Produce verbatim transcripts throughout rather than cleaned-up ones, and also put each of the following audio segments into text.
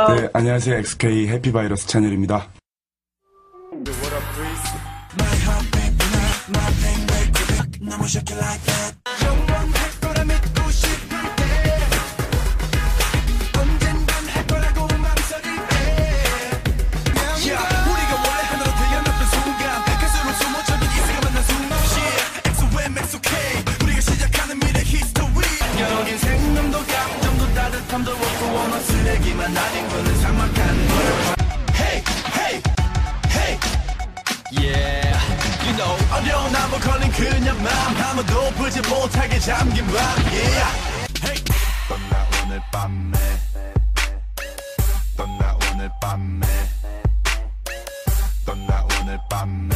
네, 안녕하세요. 엑스케이 해피바이러스 찬열입니다. 쓰레기만 아닌 거는 삭막한 걸. Hey, hey, hey, yeah, you know. 어려운 나무 걸린 그녀 맘 아무도 보지 못하게 잠긴 밤, yeah. Hey. 떠나 오늘 밤에, 떠나 오늘 밤에, 떠나 오늘 밤에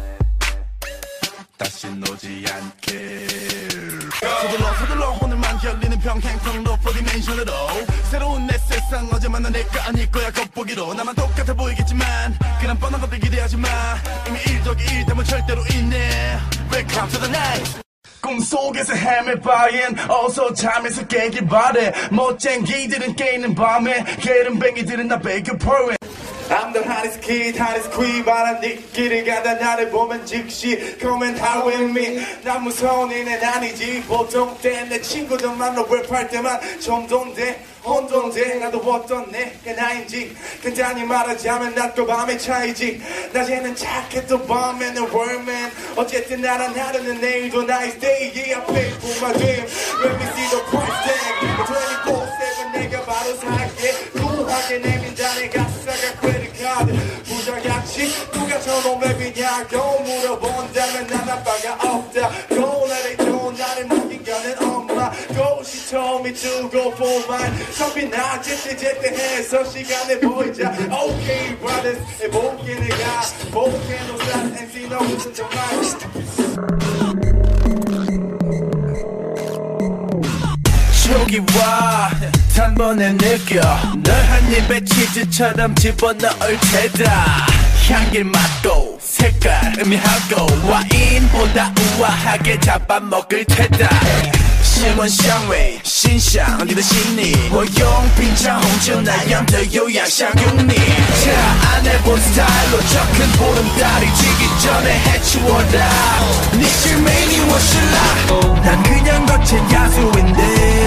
다시 오지 않게. 서둘러 서둘러 오늘만 열리는 평행통로 사 디멘션으로 새로운 내 세상 어제 만난 내가 아닐 거야 겉보기로. 나만 똑같아 보이겠지만 그런 뻔한 것들 기대하지 마. 이미 일 더하기 일 되면 절대로 있네. Welcome to the night. 꿈속에서 헤매봐인 어서 잠에서 깨길 바래. 멋쟁이들은 깨있는 밤에 게으름뱅이들은 나 배교 포인. I'm the hottest kid, hottest queen. 바람 뒷길을 가다 나를 보면 즉시 Come and hide with me. 난 무서운 애는 아니지. 보통 때 내 친구들만 너 랩할 때만 정돈돼 혼돈돼. 나도 어떤 내가 나인지 간단히 말하자면 낮과 밤의 차이지. 낮에는 착해 또 밤에는 월맨. 어쨌든 나란 하루는 내일도 nice day. Yeah, I pay for my dream. Let me see the price tag. twenty-four seven 내가 바로 살게. 구하게 내민 자네 가사가 credit card. 부자같이 누가 저놈 랩이냐고 물어본다면 난 아빠가 없다고. 나를 좋은 나를 먹인 거는 엄마. Go, she told me to go for mine. 선비나 제때 제때 해서 시간을 보이자. Okay brothers 해볼게 내가 볼케노 엠씨 너 무슨 정말. 저기 와 단번에 느껴 널 한 입에 치즈처럼 집어넣을 테다. 향기 맛도 색깔 의미하고 와인보다 우아하게 잡아먹을 테다.新闻香味欣赏你的细腻我用品尝红酒那样的优雅享用你자 안해본 스타일로 저 큰 보름달이 지기 전에 해치워라 네 실명이 무엇일라. 난 그냥 거친 야수인데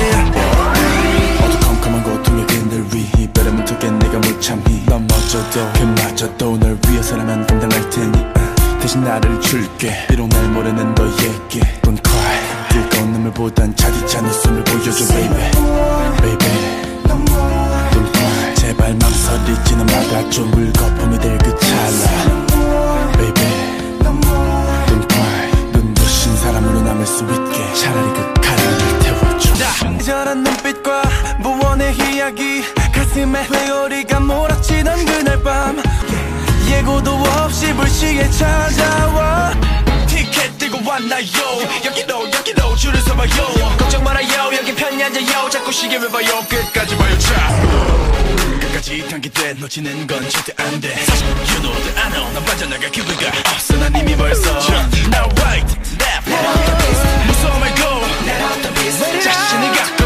어두컴컴한 고통의 그늘 위 바람을 타게 내가 무참히 넘어져도 그마저도 널 위해서라면 감당할 테니 uh, 대신 나를 줄게 비록 날 모르는 너에게 Don't cry 뜨거운 눈물보단 차디찬 웃음을 보여줘 baby baby Don't cry 제발 망설이지는 말아줘 물거품이 될 그 찰나 baby Don't cry 눈부신 사람으로 남을 수 있게 차라리 그 가랑을 태워줘. 친절한 눈빛과 무언의 이야기 가슴에 회오리가 몰아치던 그날 밤 예고도 없이 불시에 찾아와. 티켓 들고 왔나요 여기로 여기로 줄을 서봐요. 걱정 말아요 여기 편히 앉아요. 자꾸 시계를 봐요 끝까지 봐요. 자 끝까지 당기돼 놓치는 건 절대 안돼. 사실 you know that I know 난 빠져나갈 기회가 없어. 난 이미 벌써 Now right left 무서워 말고 자신을 갖고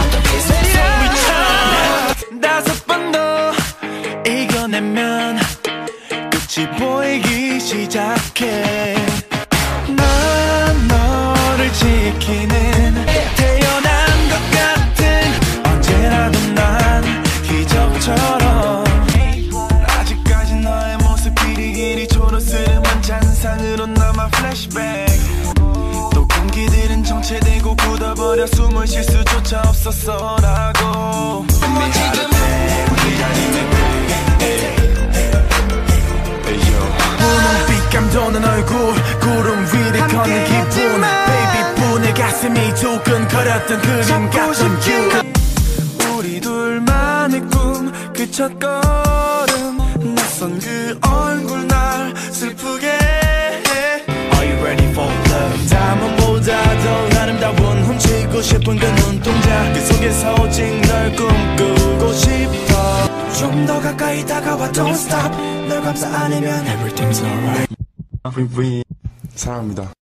소리 쳐 다섯 번 더 이겨내면 끝이 보이기 시작해. 난 너를 지키는 태어난 것 같은 언제라도 난 기적처럼 아직까지 너의 모습 길이길이 초록스름한 잔상으로 남아 플래시백. 또 공기들은 정체되고 굳어버려 숨을 쉴 수조차 없었어라고. 지금 감도는 얼굴 구름 위를 걷는 기분 Baby 분의 가슴이 두근거렸던 그림 같은 you. 우리 둘만의 꿈 그 첫 걸음 낯선 그 얼굴 날 슬프게 해. Are you ready for love? 다음보다 더 아름다운 훔치고 싶은 그 눈동자 그 속에서 오직 널 꿈꾸고 싶어. 좀 더 가까이 다가와 don't stop 널 감싸 안으면 Everything's alright. V V 사랑합니다.